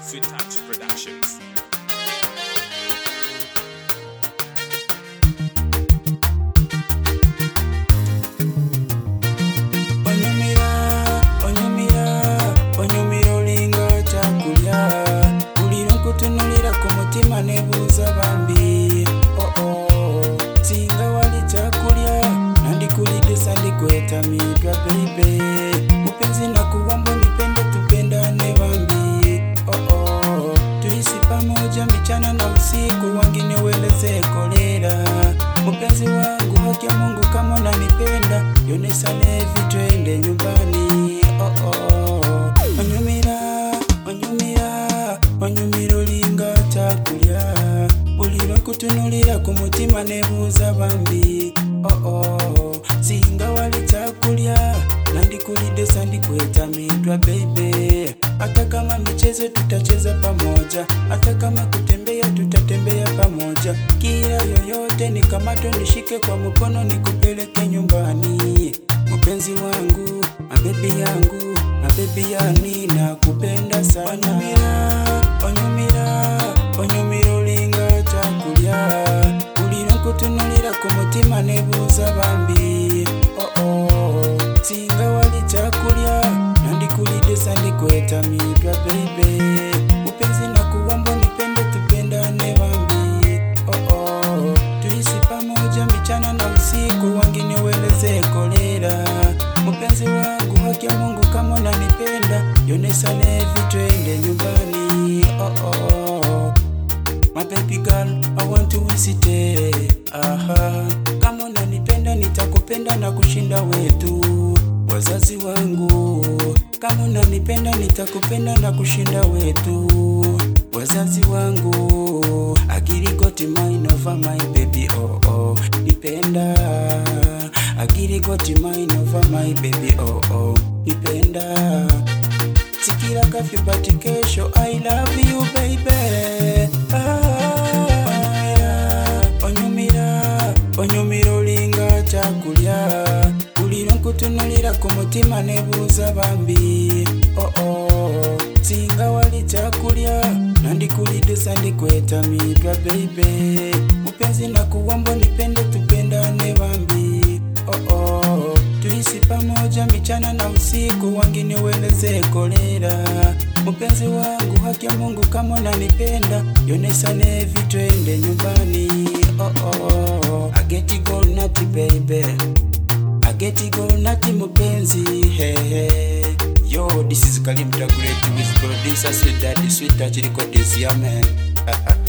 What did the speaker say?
Sweet Touch Productions. Onyumira olinga chakulya ulira nkutunulira ku mutima nebuuza bambi singa wali chakulya nandikulidde sandikwetamidwa baby mupenzi nakuwamba nipende tupendane bambi tuishi pamoja mchana na usiku wengine weleze kolera mupenzi wangu haki ya Mungu kama unanipenda yonesane vitwende nyumbani Onyumira olinga chakulya ulira kutunulira ku mutima nebuuza bambi singa wali chakulya nandikulidde sandikwetamidwa baby hata kama michezo tutacheza pamoja hata kama kutembea tutatembea pamoja kila yoyote nikamato nishike kwa mkono nikupeleke nyumbani mpenzi wangu mabebi yangu mabebi yani nakupenda sana Onyumira olinga chakulya ulira nkutunulira ku mutima nebuuza bambi singa wali chakulya nandikulidde sandikwetamidwa baby mupenzi nakuwamba nipende tupendane bambi tuishi pamoja mchana na usiku wengine weleze kolera mupenzi wangu haki ya Mungu kama unanipenda yonesane vitwende nyumbani My baby girl, I want to visit kama unanipenda nitakupenda na kushinda wetu wazazi wangu kama unanipenda nitakupenda na kushinda wetu wazazi wangu I got mine over my baby nipenda I got mine over my baby nipenda sikira kafyu bati kesho I love you baby Onyumira olinga chakulya ulira nkutunulira ku mutima nebuuza bambi singa wali chakulya nandikulidde sandikwetamidwa baby mupenzi nakuwamba nipende tupendane bambi tuishi pamoja mchana na usiku wengine weleze kolera mupenzi wangu haki ya Mungu kama unanipenda yonesane vitwende nyumbani I get it gold nati baby I get it gold nati mupenzi Yo, this is Kalim the Great with producer said that the Sweet Touch record is here man